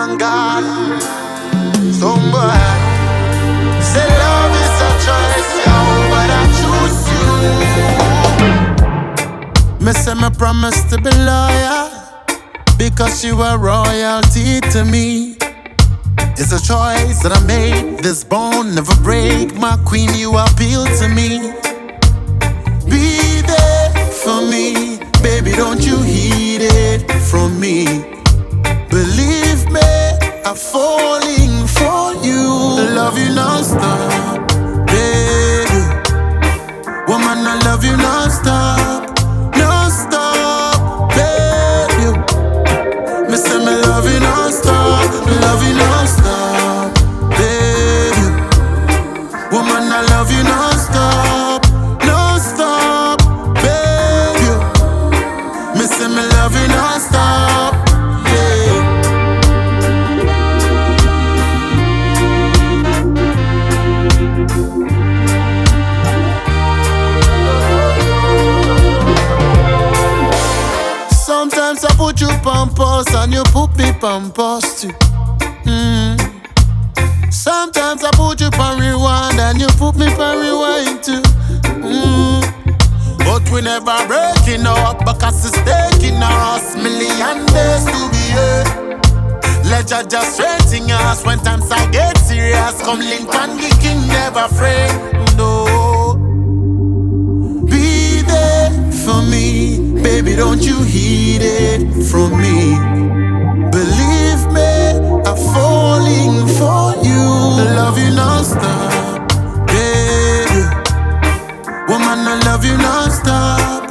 than God. Somebody say love is a choice, yo, but I choose you. Me say me promise to be loyal, because you are royalty to me. It's a choice that I made. This bone never break. My queen, you appeal to me. Be there for me, baby, don't you heed it from me. Believe me, I'm falling for you. Love you non-stop, baby. Woman, I love you non-stop, non-stop, baby. Me say me love you non-stop, love you non-stop, baby. Woman, I love you non-stop, non-stop, baby. Me say me love you non-stop, yeah. Sometimes I put you on pause and you put me on pause too. Sometimes I put you on rewind and you put me on rewind too. But we never breaking up because it's taking us million days to be here. Let you just straighten us when times I get serious. Come link and the king never afraid. No. Be there for me, baby, don't you heed it from me. Believe me, I'm falling for you. Love you non-stop, baby. Woman, I love you non-stop,